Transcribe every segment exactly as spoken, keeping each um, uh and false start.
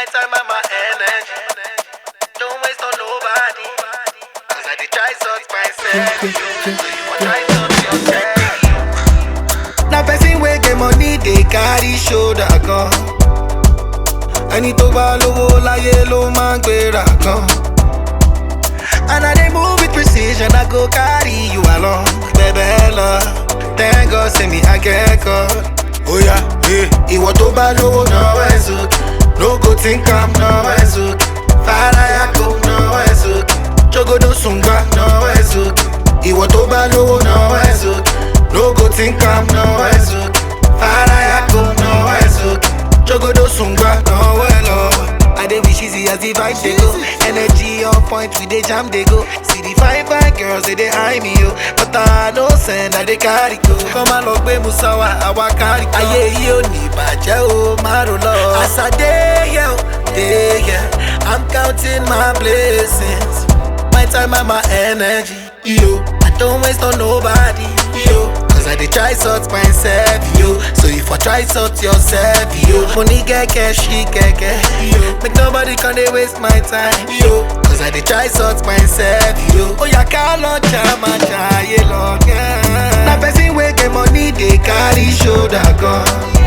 My time and my energy, don't waste on nobody, cause I did try sort myself, so you want try sort yourself. Now person wey get money, they carry shoulder gun. Ẹni tó bá lówó láyé ló máa ń gbéra gan. And I dey move with precision, I go carry you along, baby love. Thank God, say me I get caught. Oh yeah, yeah. Ìwọ tó bá lówó náwó ẹ̀ sókè, no go think I'm náwó ẹ̀ sókè. Farayako náwó ẹ̀ sókè, Jogodo Sungba náwó ẹ̀ sókè. Ìwọ tó bá lówó náwó ẹ̀ sókè, no go think I'm náwó ẹ̀ sókè. Farayako náwó ẹ̀ sókè, Jogodo Sungba náwó ẹ̀ lọ́wọ́. I dey wish easy as the vibe they go. Energy on point, we dey jam they go. See the fine fine girls, they dey eye me yo. But I no send, I dey carry go. Come on, log be musawa, awa carry go. Aye yo ni baje o, maro lo. As I dey here, dey here, I'm counting my blessings. My time and my energy, yo. I don't waste on nobody, yo. Cause I dey try sort myself, yo. So if I try sort yourself, yo. Money get cash, she get cash, yo. Make nobody can dey waste my time, yo. Cause I dey try sort myself, yo. Oh yeah, call on chama chaye long. Na person wey get money, they carry shoulder gun.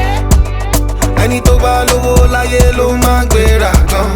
Ẹni tó bá lówó láyé ló máa ń gbéra gan.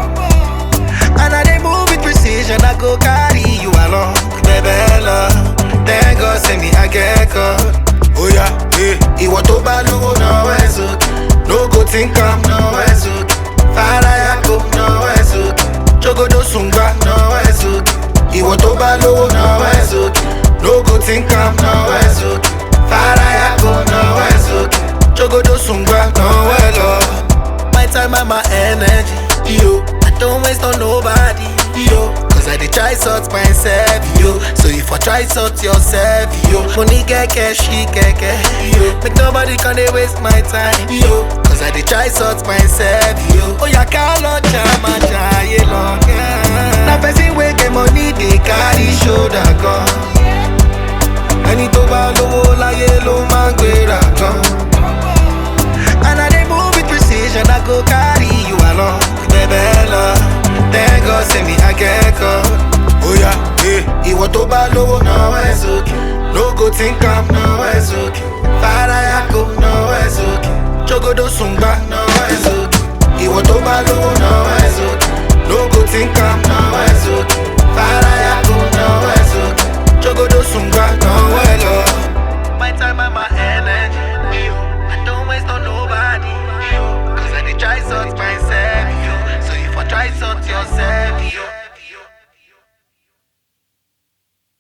And I dey move with precision, I go carry you along, baby love. Thank God, say me I get caught. Oh yeah, yeah. Ìwọ tó bá lówó náwó ẹ̀ sókè, no go think I'm náwó ẹ̀ sókè. Farayako náwó ẹ̀ sókè, Jogodo Sungba náwó ẹ̀ sókè. Ìwọ tó bá lówó náwó ẹ̀ sókè, no go think I'm náwó ẹ̀ sókè. Farayako náwó ẹ̀ sókè, Jogodo Sungba náwó ẹ̀ lọ́wọ́. My time and my energy, yo. I don't waste on nobody, yo. Cause I dey try sort myself, yo. So if I try sort yourself, yo. Money get cash, she get cash, yo. Make nobody can dey waste my time, yo. Cause I dey try sort myself, yo. Oh yeah, call on chama chaye long. Na person wey get money, they carry shoulder gun. Ẹni tó bá lówó láyé ló máa ń gbéra gan. And I dey move with precision, I go carry you along, baby love. Thank God, say me I get caught. Oh yeah, yeah. Ìwọ tó bá lówó náwó ẹ̀ sókè, no go think I'm náwó ẹ̀ sókè. Farayako náwó ẹ̀ sókè, Jogodo Sungba náwó